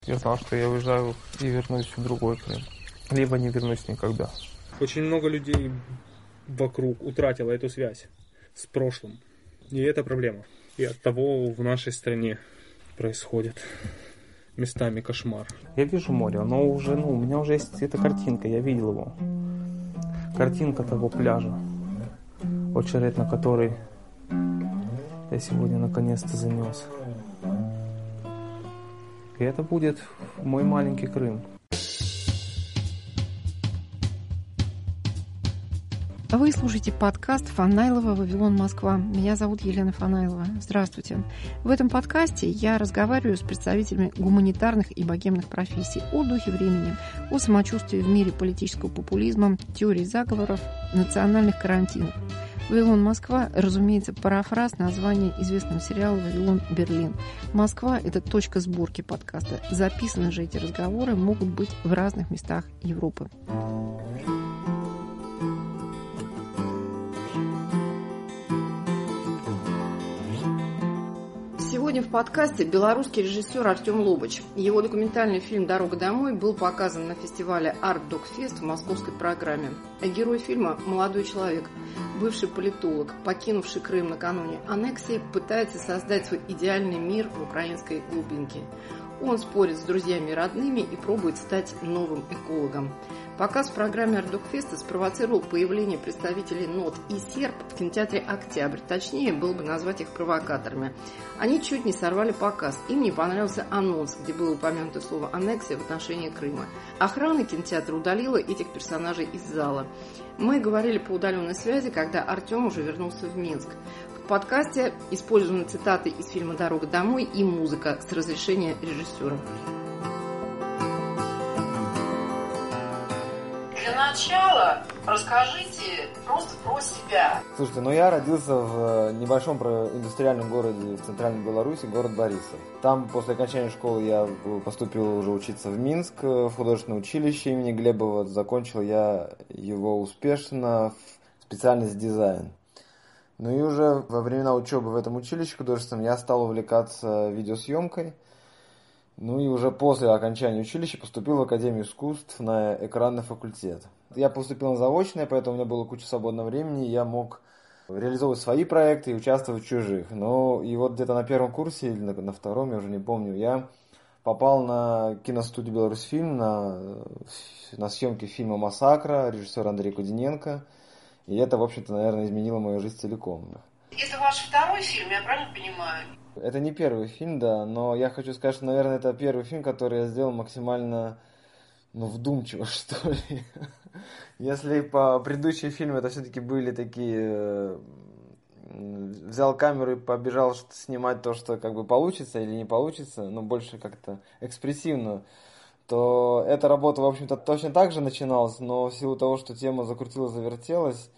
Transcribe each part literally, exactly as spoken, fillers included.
Я знал, что я уезжаю и вернусь в другой Крым. Либо не вернусь никогда. Очень много людей вокруг утратило эту связь с прошлым. И это проблема. И от того в нашей стране происходит местами кошмар. Я вижу море, оно уже, ну, у меня уже есть эта картинка, я видел его. Картинка того пляжа, очеред на который я сегодня наконец-то занес. И это будет мой маленький Крым. Вы слушаете подкаст Фанайлова «Вавилон, Москва». Меня зовут Елена Фанайлова. Здравствуйте. В этом подкасте я разговариваю с представителями гуманитарных и богемных профессий о духе времени, о самочувствии в мире политического популизма, теории заговоров, национальных карантинов. «Вавилон, Москва», разумеется, парафраз названия известного сериала «Вавилон, Берлин». Москва – это точка сборки подкаста. Записаны же эти разговоры могут быть в разных местах Европы. Сегодня в подкасте белорусский режиссер Артем Лобач. Его документальный фильм «Дорога домой» был показан на фестивале Art Dog Fest в московской программе. А герой фильма – молодой человек, бывший политолог, покинувший Крым накануне аннексии, пытается создать свой идеальный мир в украинской глубинке. Он спорит с друзьями и родными и пробует стать новым экологом. Показ в программе Art Dog Fest спровоцировал появление представителей НОТ и Серб в кинотеатре «Октябрь». Точнее, было бы назвать их провокаторами. Они чуть не сорвали показ. Им не понравился анонс, где было упомянуто слово «аннексия» в отношении Крыма. Охрана кинотеатра удалила этих персонажей из зала. Мы говорили по удаленной связи, когда Артем уже вернулся в Минск. В подкасте использованы цитаты из фильма «Дорога домой» и музыка с разрешения режиссера. Для начала расскажите просто про себя. Слушайте, ну я родился в небольшом индустриальном городе в центральной Беларуси, город Борисов. Там после окончания школы я поступил уже учиться в Минск, в художественное училище имени Глебова. Закончил я его успешно в специальность дизайн. Ну и уже во времена учебы в этом училище художественном я стал увлекаться видеосъемкой. Ну и уже после окончания училища поступил в Академию искусств на экранный факультет. Я поступил на заочное, поэтому у меня было куча свободного времени, я мог реализовывать свои проекты и участвовать в чужих. Ну и вот где-то на первом курсе или на, на втором, я уже не помню, я попал на киностудию «Беларусьфильм», на, на съемки фильма «Массакра» режиссера Андрея Кудиненко. И это, в общем-то, наверное, изменило мою жизнь целиком. Это ваш второй фильм, я правильно понимаю? Это не первый фильм, да, но я хочу сказать, что, наверное, это первый фильм, который я сделал максимально, ну, вдумчиво, что ли. Если по предыдущим фильмам это все-таки были такие... Взял камеру и побежал снимать то, что как бы получится или не получится, но больше как-то экспрессивно, то эта работа, в общем-то, точно так же начиналась, но в силу того, что тема закрутилась, завертелась,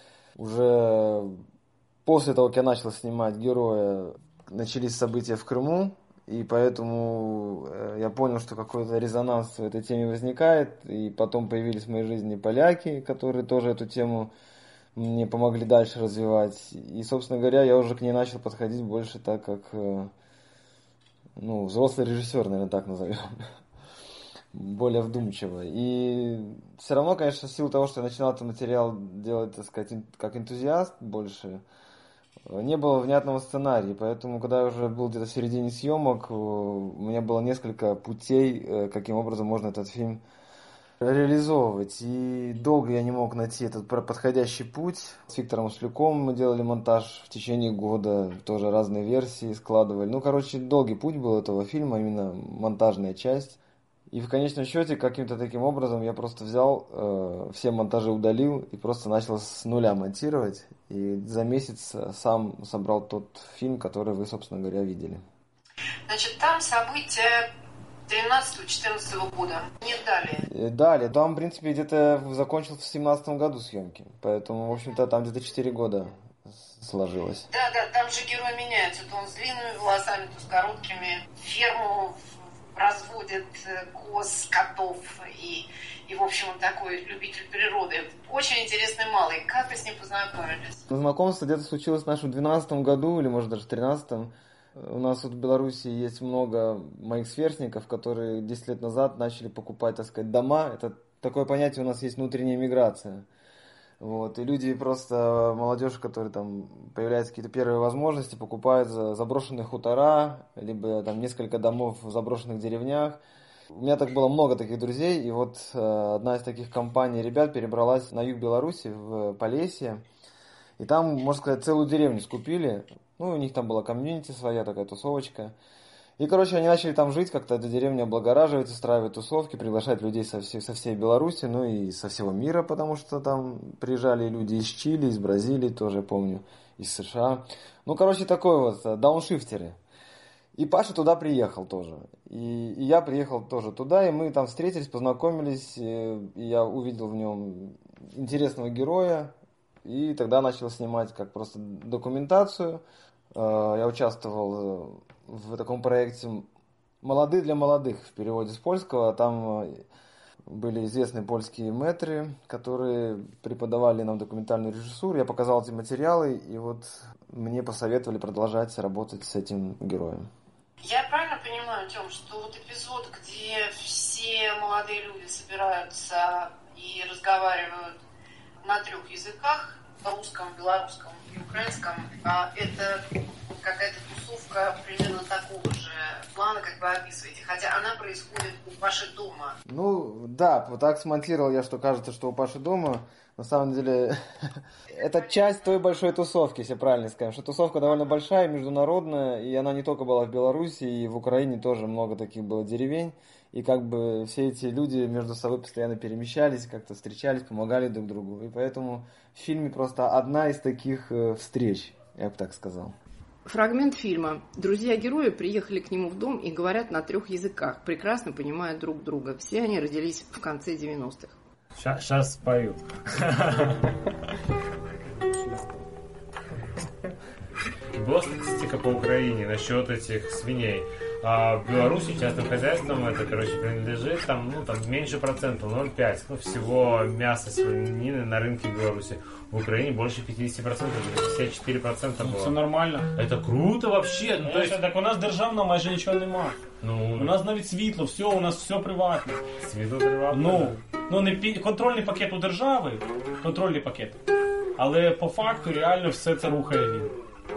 уже после того, как я начал снимать героя, начались события в Крыму, и поэтому я понял, что какой-то резонанс в этой теме возникает, и потом появились в моей жизни поляки, которые тоже эту тему мне помогли дальше развивать, и, собственно говоря, я уже к ней начал подходить больше так, как, ну, взрослый режиссер, наверное, так назовем, более вдумчиво. И все равно, конечно, в силу того, что я начинал этот материал делать, так сказать, как энтузиаст больше, не было внятного сценария, поэтому, когда я уже был где-то в середине съемок, у меня было несколько путей, каким образом можно этот фильм реализовывать. И долго я не мог найти этот подходящий путь. С Виктором Маслюком мы делали монтаж в течение года, тоже разные версии складывали. Ну, короче, долгий путь был этого фильма, именно монтажная часть. И в конечном счете, каким-то таким образом, я просто взял, э, все монтажи удалил и просто начал с нуля монтировать. И за месяц сам собрал тот фильм, который вы, собственно говоря, видели. Значит, там события тринадцатого-четырнадцатого года. Нет, далее. Далее. Там, в принципе, где-то закончил в семнадцатом году съемки. Поэтому, в общем-то, там где-то четыре года сложилось. Да, да, там же герой меняется. То он с длинными волосами, то с короткими. Ферму разводят коз, котов и, и, в общем, он такой любитель природы. Очень интересный малый. Как вы с ним познакомились? Знакомство где-то случилось в нашем двенадцатом году, или, может, даже в тринадцатом. У нас вот в Беларуси есть много моих сверстников, которые десять лет назад начали покупать, так сказать, дома. Это такое понятие у нас есть внутренняя миграция. Вот. И люди просто, молодежь, которые там появляются какие-то первые возможности, покупают заброшенные хутора, либо там несколько домов в заброшенных деревнях. У меня так было много таких друзей, и вот э, одна из таких компаний ребят перебралась на юг Беларуси, в Полесье, и там, можно сказать, целую деревню скупили. Ну, у них там была комьюнити своя, такая тусовочка. И, короче, они начали там жить, как-то эта деревня облагораживать, устраивать тусовки, приглашать людей со всей, со всей Беларуси, ну и со всего мира, потому что там приезжали люди из Чили, из Бразилии, тоже, я помню, из США. Ну, короче, такой вот, дауншифтеры. И Паша туда приехал тоже. И, и я приехал тоже туда, и мы там встретились, познакомились, и, и я увидел в нем интересного героя, и тогда начал снимать как просто документацию. Я участвовал в таком проекте «Молодые для молодых» в переводе с польского. Там были известные польские мэтры, которые преподавали нам документальную режиссуру. Я показал эти материалы, и вот мне посоветовали продолжать работать с этим героем. Я правильно понимаю, Тём, что вот эпизод, где все молодые люди собираются и разговаривают на трех языках, русском, белорусском и украинском, а это какая-то тусовка примерно такого же плана, как вы описываете, хотя она происходит у Паши дома. Ну, да, вот так смонтировал я, что кажется, что у Паши дома. На самом деле, это часть той большой тусовки, если правильно скажем, что тусовка довольно большая, международная, и она не только была в Беларуси, и в Украине тоже много таких было деревень, и как бы все эти люди между собой постоянно перемещались, как-то встречались, помогали друг другу, и поэтому в фильме просто одна из таких встреч, я бы так сказал. Фрагмент фильма. Друзья героя приехали к нему в дом и говорят на трех языках, прекрасно понимая друг друга. Все они родились в конце девяностых. Сейчас спою. Была статистика по Украине насчет этих свиней. А в Беларуси частным хозяйством это, короче, принадлежит там, ну, там меньше процента, ноль целых пять десятых, ну, всего мяса свинины на рынке Беларуси. В Украине больше пятьдесят процентов, пятьдесят четыре процента было. Це нормально. Это круто вообще. Ну, то есть... Так у нас державно майже нічого нема. Ну, у нас навіть світло, все, у нас все приватне. Світло приватне? Ну, ну не пі... контрольний пакет у держави, контрольний пакет. Але по факту реально все це рухає він.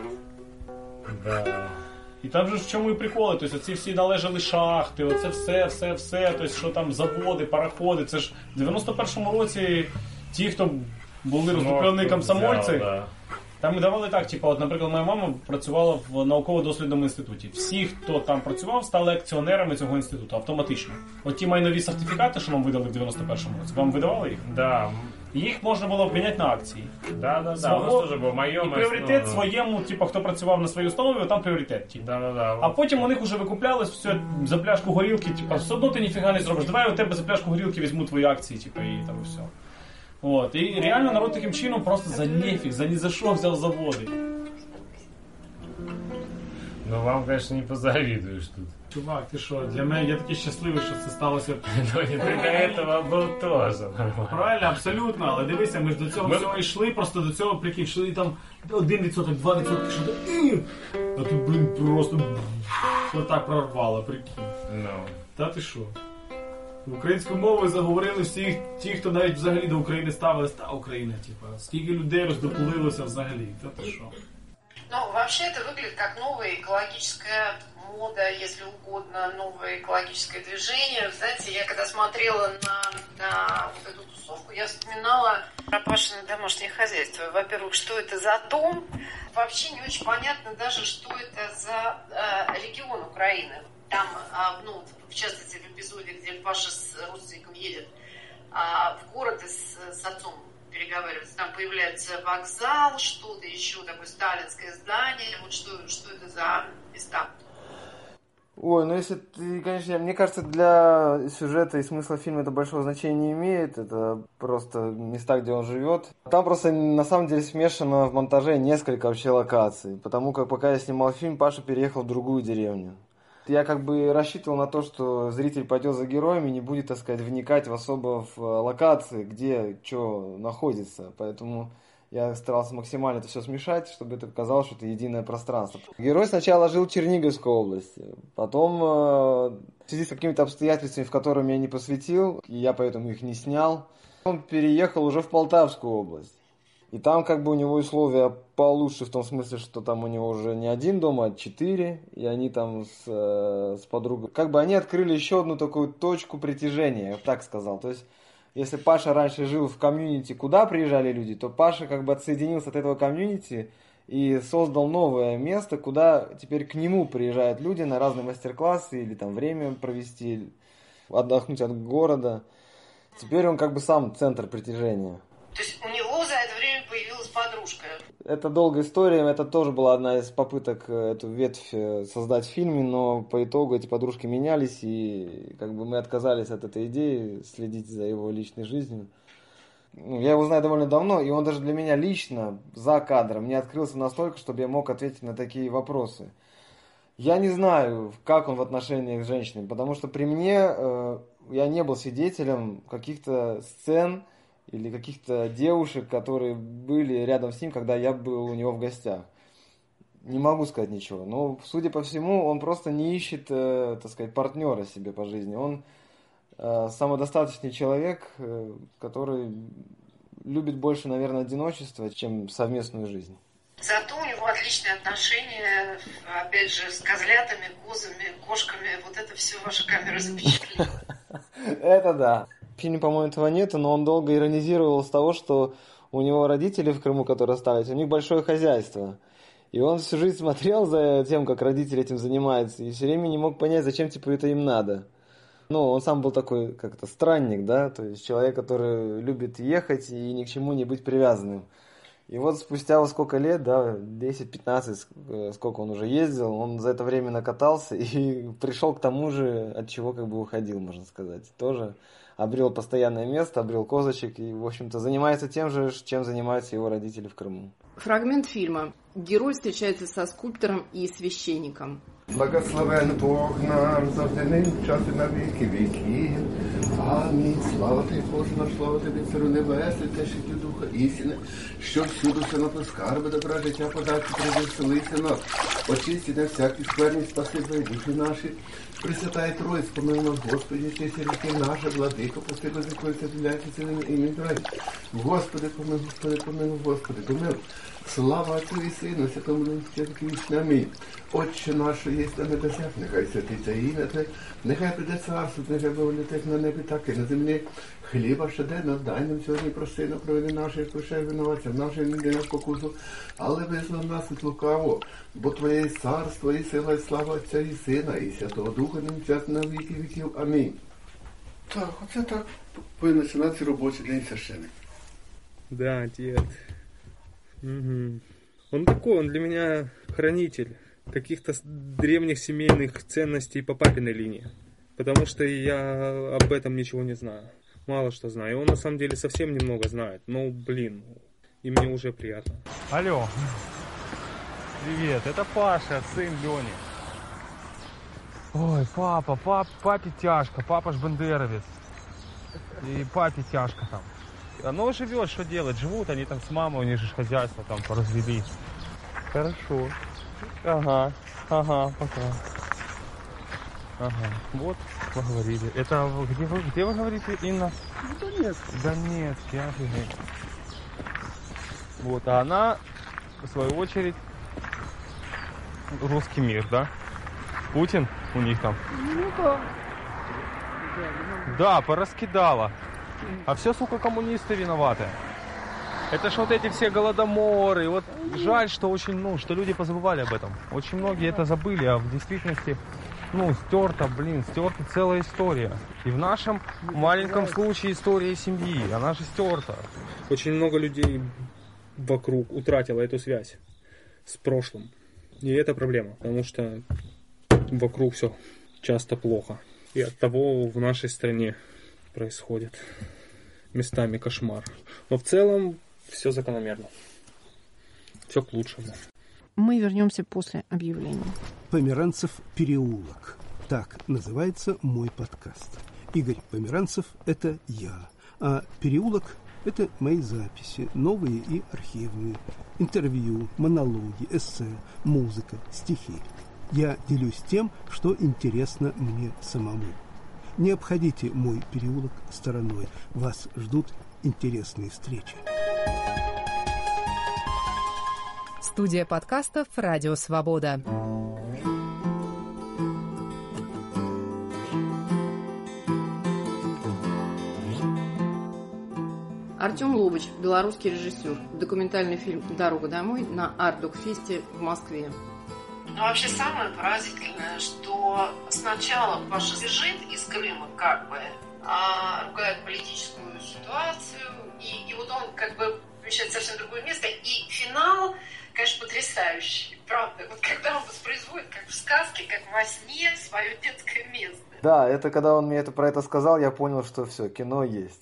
Да. І там же в чому і приколи, тобто ці всі належали шахти, оце все, все, все, тобто що там заводи, пароходи, це ж в дев'яносто першому році ті, хто були роздуплені комсомольці, да. Там і давали так, типу, от, наприклад, моя мама працювала в науково-дослідному інституті. Всі, хто там працював, стали акціонерами цього інституту автоматично. От ті майнові сертифікати, що нам видали в дев'яносто першому році, вам видавали їх? Да. Їх можна було обміняти на акції. Да, да, Свого... да. У нас теж був майом. І пріоритет ну, своєму, типу, хто працював на своїй установі, там пріоритет. Типу. Да, да, да. А потім у них вже викуплялось все за пляшку горілки, типу, все одно ти ніфіга не зробиш. Давай у тебе за пляшку горілки візьму твої акції, типу, і там і все. От. І реально народ таким чином просто за нефіг, за ні за що взяв заводи. Ну вам, конечно, не позавидуешь тут. Чувак, ти що, для мене я такий щасливий, що це сталося. Ну, і ти до цього був теж нормально. Правильно, абсолютно, але дивися, ми ж до цього ми... всього йшли, просто до цього, прикинь, йшли там один відсоток, два відсотки, що то, а тут, блин, просто отак прорвало, прикинь. Ну. Та ти що? Українською мовою заговорили всі ті, хто навіть взагалі до України ставились, та Україна, типа, скільки людей роздоплилося взагалі, та ти що? Ну, вообще это выглядит как новая экологическая мода, если угодно, новое экологическое движение. Знаете, я когда смотрела на, на вот эту тусовку, я вспоминала про Пашино домашнее хозяйство. Во-первых, что это за дом? Вообще не очень понятно даже, что это за э, регион Украины. Там, э, ну, в частности, в эпизоде, где Паша с родственником едет э, в город и с, с отцом переговариваться. Там появляется вокзал, что-то еще, такое сталинское здание. Вот что, что это за места? Ой, ну если ты, конечно, мне кажется, для сюжета и смысла фильма это большого значения не имеет. Это просто места, где он живет. Там просто на самом деле смешано в монтаже несколько вообще локаций. Потому как пока я снимал фильм, Паша переехал в другую деревню. Я как бы рассчитывал на то, что зритель пойдет за героями и не будет, так сказать, вникать в особо в локации, где что находится. Поэтому Я старался максимально это все смешать, чтобы это казалось, что это единое пространство. Герой сначала жил в Черниговской области, потом в связи с какими-то обстоятельствами, в которые меня не посвятил, и я поэтому их не снял, он переехал уже в Полтавскую область. И там как бы у него условия получше, в том смысле, что там у него уже не один дом, а четыре, и они там с, с подругой, как бы они открыли еще одну такую точку притяжения, я бы так сказал. То есть, если Паша раньше жил в комьюнити, куда приезжали люди, то Паша как бы отсоединился от этого комьюнити и создал новое место, куда теперь к нему приезжают люди на разные мастер-классы или там время провести, отдохнуть от города. Теперь он как бы сам центр притяжения. То есть у него за это время появилась подружка? Это долгая история, это тоже была одна из попыток эту ветвь создать в фильме, но по итогу эти подружки менялись, и как бы мы отказались от этой идеи следить за его личной жизнью. Ну, я его знаю довольно давно, и он даже для меня лично, за кадром, не открылся настолько, чтобы я мог ответить на такие вопросы. Я не знаю, как он в отношениях с женщинами, потому что при мне э, я не был свидетелем каких-то сцен, или каких-то девушек, которые были рядом с ним, когда я был у него в гостях. Не могу сказать ничего. Но, судя по всему, он просто не ищет, э, так сказать, партнера себе по жизни. Он э, самодостаточный человек, э, который любит больше, наверное, одиночество, чем совместную жизнь. Зато у него отличные отношения, опять же, с козлятами, козами, кошками. Вот это все ваши камеры запечатлели. Это да. В фильме, по-моему, этого нету, но он долго иронизировал с того, что у него родители в Крыму, которые остались, у них большое хозяйство. И он всю жизнь смотрел за тем, как родители этим занимаются, и все время не мог понять, зачем типа это им надо. Ну, он сам был такой, как-то странник, да, то есть человек, который любит ехать и ни к чему не быть привязанным. И вот спустя вот сколько лет, да, десять-пятнадцать, сколько он уже ездил, он за это время накатался и пришел к тому же, от чего как бы уходил, можно сказать. Тоже обрел постоянное место, обрел козочек и, в общем-то, занимается тем же, чем занимаются его родители в Крыму. Фрагмент фильма. Герой встречается со скульптором и священником. Благословен Бог нам завжди нині, час і на віки віків. Амінь. Слава Тобі, Боже наш, слава Тобі, Царю Небесний, Тешителю Духа істини, що всюди все на скарби добра життя подати, привеселити нас. Очисти на всякі скверні, спаси твої душі наші. Пресвятая Тройць, помилуй нас, Господи, ти сірки наші, владико, пусти без якої саділяйся цілими ім'я Твоє. Господи, помилуй, Господи, помилуй, Господи, помилуй. Слава Отцю і Сину, Святому Духу, віки вічні. Амінь. Отче наш, що єсть на небесах, нехай святиться ім'я Твоє, нехай прийде царство, нехай воля як на небі, так і на землі. Хліба щоденно дай нам сьогодні, прости на провини наші, як прощай винуватцям нашим, не йди на спокусу, але визволи нас від лукавого, бо Твоє є царство, і сила, і слава Отця і Сина, і Святого Духа, нині час на віки віків. Амінь. Так, оце так повинен починатися робочий день священника. Да, дед. Угу. Он такой, он для меня хранитель каких-то древних семейных ценностей по папиной линии. Потому что я об этом ничего не знаю. Мало что знаю. И он на самом деле совсем немного знает. Но, блин, и мне уже приятно. Алло. Привет, это Паша, сын Лёни. Ой, папа, пап, папе тяжко. Папа ж бандеровец. И папе тяжко там. Оно живет, что делать? Живут они там с мамой, у них же хозяйство там поразвели. Хорошо. Ага, ага, пока. Ага, вот, поговорили. Это где вы, где вы говорите, Инна? В Донецк. Донецк, я офигеть. Вот, а она, в свою очередь, русский мир, да? Путин у них там. Ну да. Да, пораскидала. А все, сука, коммунисты виноваты. Это ж вот эти все голодоморы. Вот жаль, что очень, ну, что люди позабывали об этом. Очень многие это забыли, а в действительности, ну, стерта, блин, стерта целая история. И в нашем маленьком случае история семьи, она же стерта. Очень много людей вокруг утратило эту связь с прошлым. И это проблема, потому что вокруг все часто плохо. И от того в нашей стране происходит местами кошмар. Но в целом все закономерно. Все к лучшему. Мы вернемся после объявления. Померанцев переулок. Так называется мой подкаст. Игорь Померанцев – это я. А переулок Это мои записи, новые и архивные, интервью, монологи, эссе, музыка, стихи. Я делюсь тем, что интересно мне самому. Не обходите мой переулок стороной. Вас ждут интересные встречи. Студия подкастов «Радио Свобода». Артем Лобыч, белорусский режиссер. Документальный фильм «Дорога домой» на Арт-Док-фесте в Москве. Но вообще самое поразительное, что сначала Паша бежит из Крыма, как бы, а, ругает политическую ситуацию, и, и вот он как бы помещает совсем другое место, и финал, конечно, потрясающий, правда. Вот когда он воспроизводит, как в сказке, как во сне, свое детское место. Да, это когда он мне это, про это сказал, я понял, что все, кино есть.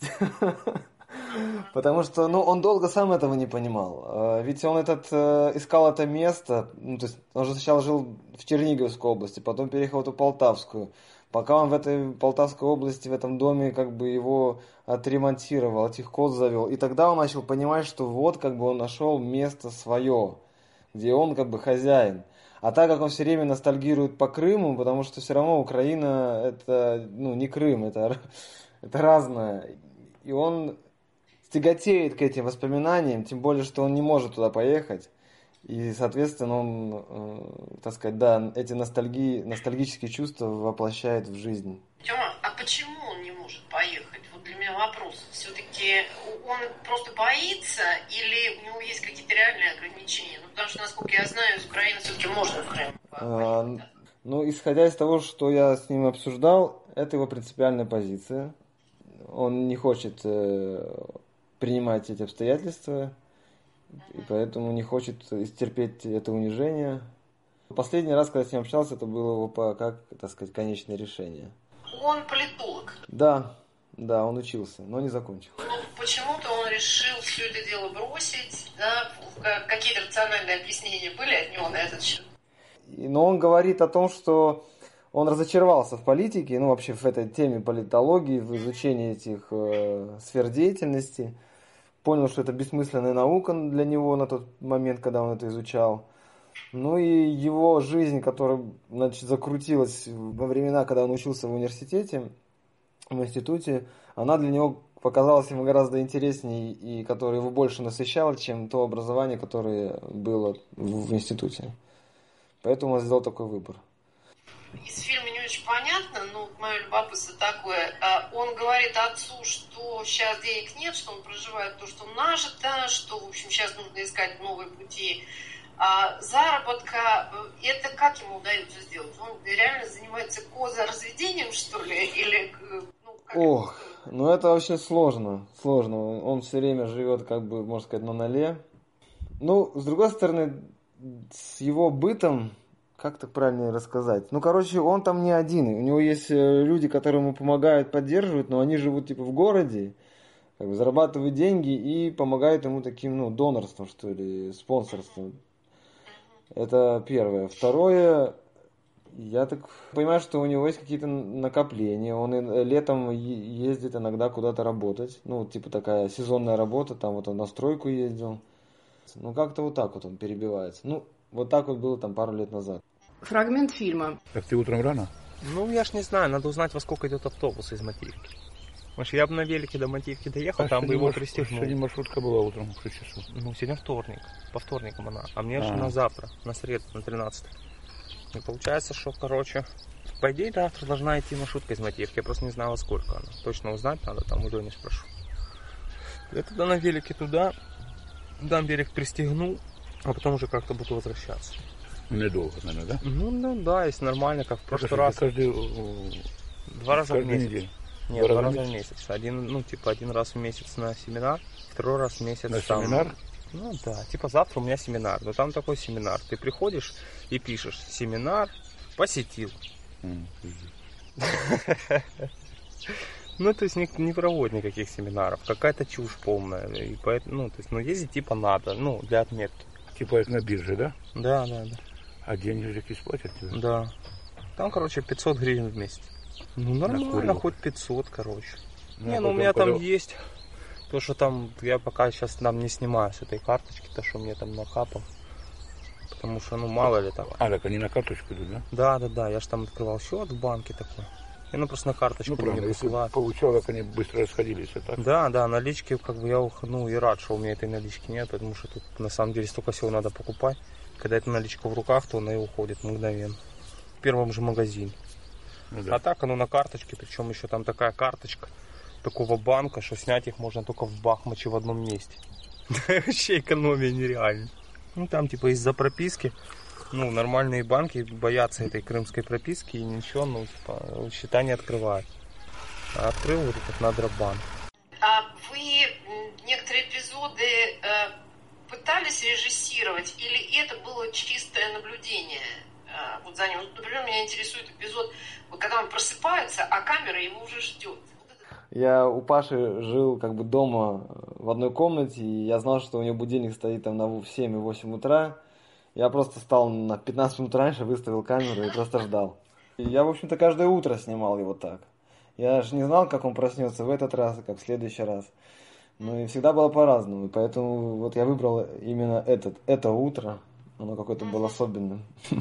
Потому что, ну, он долго сам этого не понимал. Ведь он этот, искал это место, ну, то есть он же сначала жил в Черниговской области, потом переехал в эту Полтавскую. Пока он в этой Полтавской области, в этом доме, как бы его отремонтировал, этих коз завел. И тогда он начал понимать, что вот, как бы он нашел место свое, где он как бы хозяин. А так как он все время ностальгирует по Крыму, потому что все равно Украина это, ну, не Крым, это, это разное. И он тяготеет к этим воспоминаниям, тем более, что он не может туда поехать. И, соответственно, он, э, так сказать, да, эти ностальгии, ностальгические чувства воплощает в жизнь. Тёма, а почему он не может поехать? Вот для меня вопрос. Все-таки он просто боится или у него есть какие-то реальные ограничения? Ну, потому что, насколько я знаю, из Украины все-таки можно в Крым. А, ну, исходя из того, что я с ним обсуждал, это его принципиальная позиция. Он не хочет э, принимать эти обстоятельства, и поэтому не хочет стерпеть это унижение. Последний раз, когда с ним общался, это было его, по, как, так сказать, конечное решение. Он политолог. Да, да, он учился, но не закончил. Ну, почему-то он решил все это дело бросить, да? Какие-то рациональные объяснения были от него на этот счет? Но он говорит о том, что он разочаровался в политике, ну вообще в этой теме политологии, в изучении этих э, сфер деятельности. Понял, что это бессмысленная наука для него на тот момент, когда он это изучал. Ну и его жизнь, которая, значит, закрутилась во времена, когда он учился в университете, в институте, она для него показалась ему гораздо интереснее и которая его больше насыщала, чем то образование, которое было в институте. Поэтому он сделал такой выбор. Из фильма не очень понятно, но мое любопытство такое. Он говорит отцу, что сейчас денег нет, что он проживает то, что нажито, что, в общем, сейчас нужно искать новые пути а заработка. Это как ему удается сделать? Он реально занимается козоразведением, что ли? Или, ну, как Ох, это? ну это вообще сложно, сложно. Он все время живет, как бы, можно сказать, на ноле. Ну, с другой стороны, с его бытом, как так правильно рассказать? Ну, короче, он там не один. У него есть люди, которые ему помогают, поддерживают, но они живут типа в городе, как бы зарабатывают деньги и помогают ему таким, ну, донорством, что ли, спонсорством. Это первое. Второе, я так понимаю, что у него есть какие-то накопления. Он летом ездит иногда куда-то работать. Ну, типа такая сезонная работа, там вот он на стройку ездил. Ну, как-то вот так вот он перебивается. Ну, вот так вот было там пару лет назад. Фрагмент фильма. Так ты утром рано? Ну, я ж не знаю, надо узнать, во сколько идет автобус из Мативки. Может, я бы на велике до Мативки доехал, а там бы его пристегнул. Сегодня маршрутка была утром в шесть часов. Ну, сегодня вторник, по вторникам она. А мне А. же на завтра, на среду, на тринадцатое. И получается, что, короче, по идее, завтра должна идти маршрутка из Мативки. Я просто не знаю, во сколько она. Точно узнать надо, там у Лени спрошу. Я тогда на велике туда, дам берег пристегну, а потом уже как-то буду возвращаться. Недолго, наверное, да? Ну, ну да, если нормально, как в прошлый Хорошо, раз. Каждый, Два раза в каждую месяц. неделю. Нет, два, два раза в месяц. месяц. Один, ну, типа, один раз в месяц на семинар, второй раз в месяц на там. Семинар? Ну да, типа завтра у меня семинар. Но там такой семинар. Ты приходишь и пишешь: семинар посетил. Ну, то есть не, не проводят никаких семинаров. Какая-то чушь полная. И поэтому, ну, то есть, ну, ездить типа надо, ну, для отметки. Типа на бирже, да? Да, да, да. А денежки сплатят тебе? Да. Там, короче, пятьсот гривен в месяц. Ну, нормально, хоть пятьсот, короче. Ну, не, ну у меня потом... там есть То, что там, я пока сейчас там не снимаю с этой карточки, то, что мне там накапал. Потому что, ну, мало ли так. А, так они на карточку идут, да? Да, да, да, я же там открывал счет в банке такой. И ну просто на карточку ну, правда, мне посылают. Получал, как они быстро расходились, а так? Да, да, налички, как бы я, ну, и рад, что у меня этой налички нет, потому что тут на самом деле столько всего надо покупать. Когда эта наличка в руках, то она и уходит мгновенно. В первом же магазине. Ну, да. А так оно на карточке, причем еще там такая карточка такого банка, что снять их можно только в Бахмаче в одном месте. Вообще экономия нереальная. Ну там типа из-за прописки, ну нормальные банки боятся этой крымской прописки и ничего, ну типа счета не открывают. А открыл вот этот Надробанк. А вы некоторые эпизоды э, пытались режиссировать или это было чистое наблюдение э, вот за ним? Вот, например, меня интересует эпизод, вот, когда он просыпается, а камера его уже ждет. Я у Паши жил как бы дома в одной комнате, и я знал, что у него будильник стоит там на семь и восемь утра. Я просто встал на пятнадцать минут раньше, выставил камеру и просто ждал. И я, в общем-то, каждое утро снимал его так. Я же не знал, как он проснется в этот раз, как в следующий раз. Ну и всегда было по-разному. И поэтому вот я выбрал именно этот, это утро. Оно какое-то было особенным.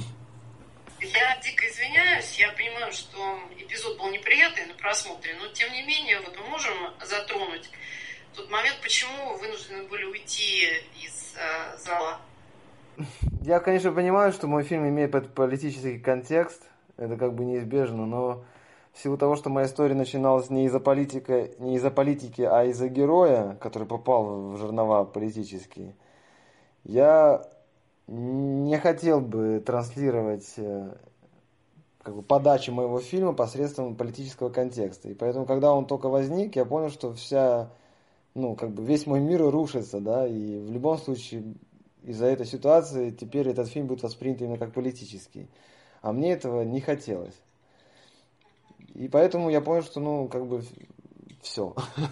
Я дико извиняюсь, я понимаю, что эпизод был неприятный на просмотре, но тем не менее, вот мы можем затронуть тот момент, почему вы вынуждены были уйти из э, зала. Я, конечно, понимаю, что мой фильм имеет политический контекст, это как бы неизбежно, но в силу того, что моя история начиналась не из-за политики, не из-за политики, а из-за героя, который попал в жернова политические, я не хотел бы транслировать как бы, подачу моего фильма посредством политического контекста. И поэтому, когда он только возник, я понял, что вся, ну, как бы весь мой мир рушится, да, и в любом случае из-за этой ситуации теперь этот фильм будет воспринят именно как политический. А мне этого не хотелось. И поэтому я понял, что, ну, как бы, все.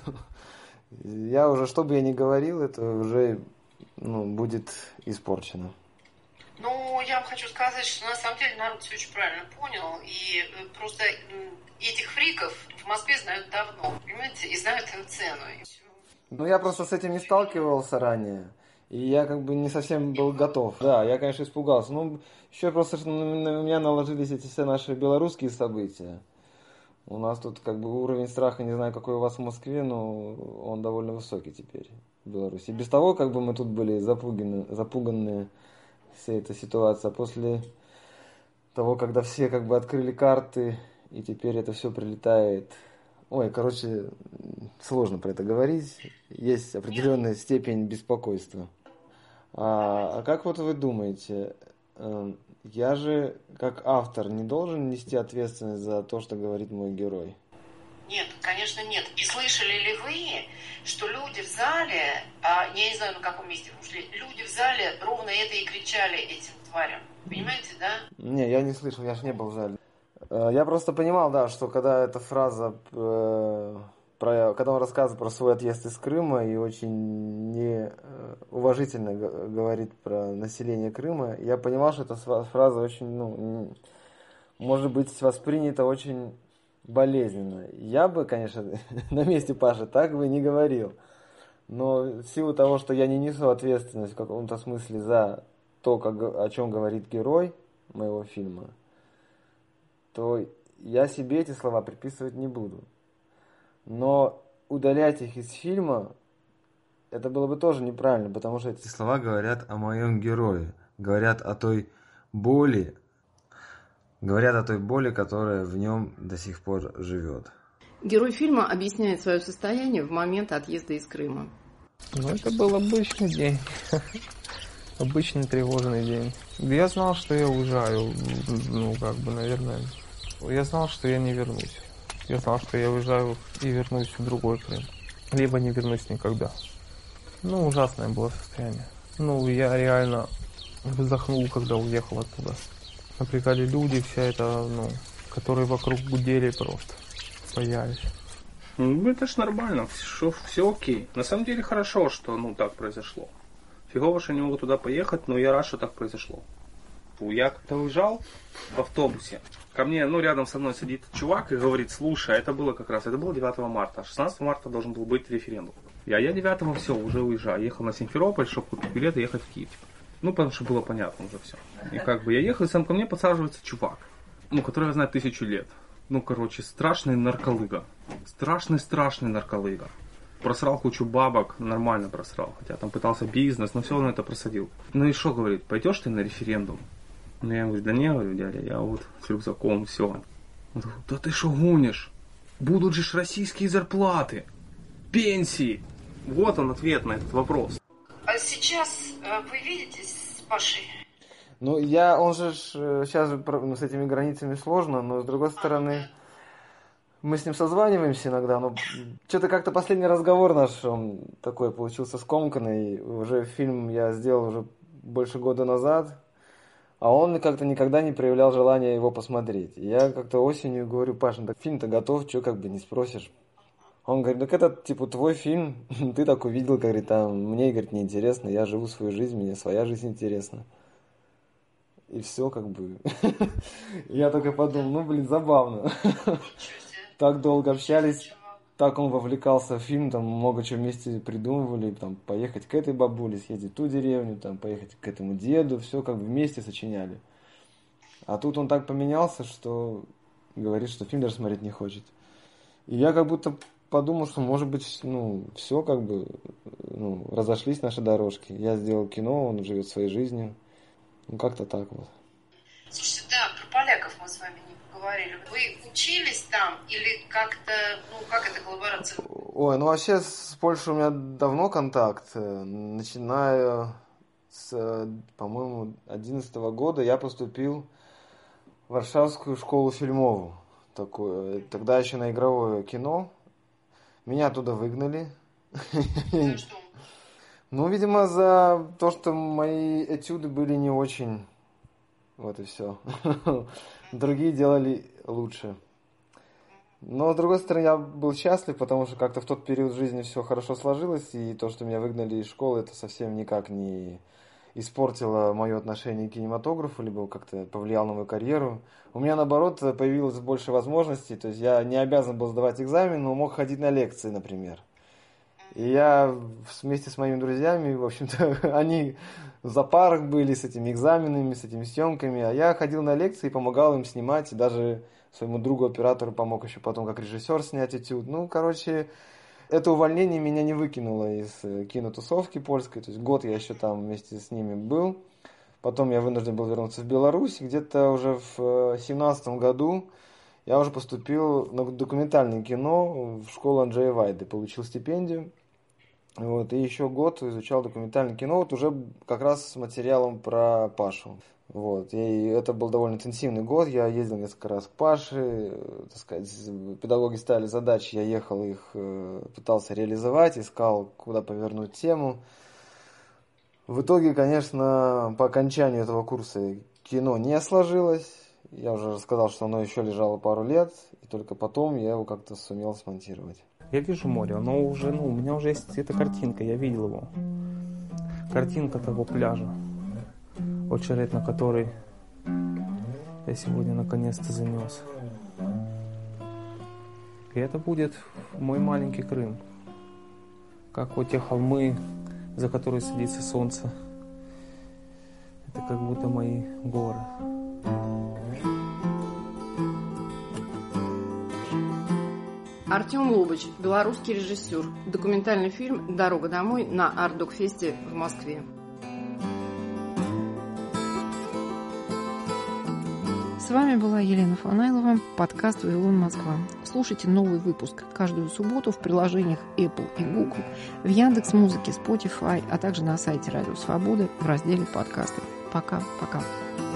Я уже, что бы я ни говорил, это уже, ну, будет испорчено. Ну, я вам хочу сказать, что на самом деле народ все очень правильно понял. И просто этих фриков в Москве знают давно, понимаете, и знают им цену. Ну, я просто с этим не сталкивался ранее. И я как бы не совсем был готов. Да, я, конечно, испугался. Ну, еще просто что на меня наложились эти все наши белорусские события. У нас тут как бы уровень страха, не знаю, какой у вас в Москве, но он довольно высокий теперь в Беларуси. Без того, как бы мы тут были запуганы, запуганные всей этой ситуацией. А после того, когда все как бы открыли карты, и теперь это все прилетает... Ой, короче, сложно про это говорить. Есть определенная степень беспокойства. А, а как вот вы думаете... Я же, как автор, не должен нести ответственность за то, что говорит мой герой? Нет, конечно, нет. И слышали ли вы, что люди в зале, а, я не знаю, на каком месте вы ушли, люди в зале ровно это и кричали этим тварям. Понимаете, да? Не, я не слышал, я же не был в зале. Я просто понимал, да, что когда эта фраза, э, про, когда он рассказывает про свой отъезд из Крыма и очень неуважительно говорит про население Крыма, я понимал, что эта фраза очень, ну, может быть воспринята очень болезненно. Я бы, конечно, на месте Паши так бы не говорил, но в силу того, что я не несу ответственность в каком-то смысле за то, как, о чем говорит герой моего фильма, то я себе эти слова приписывать не буду. Но удалять их из фильма, это было бы тоже неправильно, потому что эти слова говорят о моем герое, говорят о той боли, говорят о той боли, которая в нем до сих пор живет. Герой фильма объясняет свое состояние в момент отъезда из Крыма. Ну, это был обычный день. Обычный тревожный день. Я знал, что я уезжаю, ну, как бы, наверное. Я знал, что я не вернусь. Я знал, что я уезжаю и вернусь в другой Крым. Либо не вернусь никогда. Ну, ужасное было состояние. Ну, я реально вздохнул, когда уехал оттуда. Напрягали люди, вся эта, ну, которые вокруг гудели просто. Боялись. Ну, это ж нормально, все, все окей. На самом деле хорошо, что, ну, так произошло. Фигово, что не могу туда поехать, но я рад, что так произошло. Я как-то уезжал в автобусе. Ко мне, ну, рядом со мной сидит чувак и говорит, слушай, это было как раз, это было девятого марта, а шестнадцатого марта должен был быть референдум. Я, я девятого все, уже уезжаю. Ехал на Симферополь, чтобы купить билеты и ехать в Киев. Ну, потому что было понятно уже все. И как бы я ехал, и сам ко мне подсаживается чувак, ну, который знает тысячу лет. Ну, короче, страшный нарколыга. Страшный-страшный нарколыга. Просрал кучу бабок, нормально просрал. Хотя там пытался бизнес, но все равно это просадил. Ну и что, говорит, пойдешь ты на референдум? Ну, я говорю, да не, говорю, дядя, я вот с рюкзаком, все. Он говорит, да ты что гонишь? Будут же ж российские зарплаты, пенсии. Вот он ответ на этот вопрос. А сейчас вы видитесь с Пашей? Ну, я, он же ж, сейчас же ну, с этими границами сложно, но с другой стороны, мы с ним созваниваемся иногда, но что-то как-то последний разговор наш, он такой получился скомканный. Уже фильм я сделал уже больше года назад, а он как-то никогда не проявлял желания его посмотреть. И я как-то осенью говорю, Паша, ну, так фильм-то готов, что как бы не спросишь? Он говорит, так это типа твой фильм, ты так увидел, говорит, там, мне, говорит, неинтересно, я живу свою жизнь, мне своя жизнь интересна. И все как бы. Я только подумал, ну, блин, забавно. Так долго общались, так он вовлекался в фильм, там много чего вместе придумывали, там, поехать к этой бабуле, съездить в ту деревню, там, поехать к этому деду, все как бы вместе сочиняли. А тут он так поменялся, что говорит, что фильм даже смотреть не хочет. И я как будто подумал, что, может быть, ну, все как бы, ну, разошлись наши дорожки. Я сделал кино, он живет своей жизнью. Ну, как-то так вот. Слушайте, да, про поляков мы с вами не поговорили. Вы учились там или как-то, ну, как эта коллаборация? Ой, ну вообще с Польшей у меня давно контакт. Начиная с, по-моему, одиннадцатого года я поступил в Варшавскую школу фильмовую. Такое, тогда еще на игровое кино. Меня оттуда выгнали. За что? Ну, видимо, за то, что мои этюды были не очень. Вот и все. Другие делали лучше. Но, с другой стороны, я был счастлив, потому что как-то в тот период жизни все хорошо сложилось, и то, что меня выгнали из школы, это совсем никак не испортило мое отношение к кинематографу, либо как-то повлияло на мою карьеру. У меня, наоборот, появилось больше возможностей, то есть я не обязан был сдавать экзамен, но мог ходить на лекции, например. И я вместе с моими друзьями, в общем-то, они в зоопарк были с этими экзаменами, с этими съемками, а я ходил на лекции и помогал им снимать, и даже своему другу-оператору помог еще потом как режиссер снять этюд. Ну, короче, это увольнение меня не выкинуло из кинотусовки польской, то есть год я еще там вместе с ними был. Потом я вынужден был вернуться в Беларусь, где-то уже в семнадцатом году я уже поступил на документальное кино в школу Анджея Вайды, получил стипендию. Вот, и еще год изучал документальное кино, вот уже как раз с материалом про Пашу. Вот, и это был довольно интенсивный год, я ездил несколько раз к Паше, так сказать, педагоги ставили задачи, я ехал их, пытался реализовать, искал, куда повернуть тему. В итоге, конечно, по окончанию этого курса кино не сложилось, я уже рассказал, что оно еще лежало пару лет, и только потом я его как-то сумел смонтировать. Я вижу море, но уже, ну, у меня уже есть эта картинка, я видел его. Картинка того пляжа, очередь на который я сегодня наконец-то занес. И это будет мой маленький Крым. Как вот те холмы, за которые садится солнце. Это как будто мои горы. Артем Лобач, белорусский режиссер. Документальный фильм «Дорога домой» на Арт-Док-фесте в Москве. С вами была Елена Фанайлова, подкаст «Вавилон Москва». Слушайте новый выпуск каждую субботу в приложениях Apple и Google, в Яндекс.Музыке, Spotify, а также на сайте Радио Свобода в разделе «Подкасты». Пока-пока.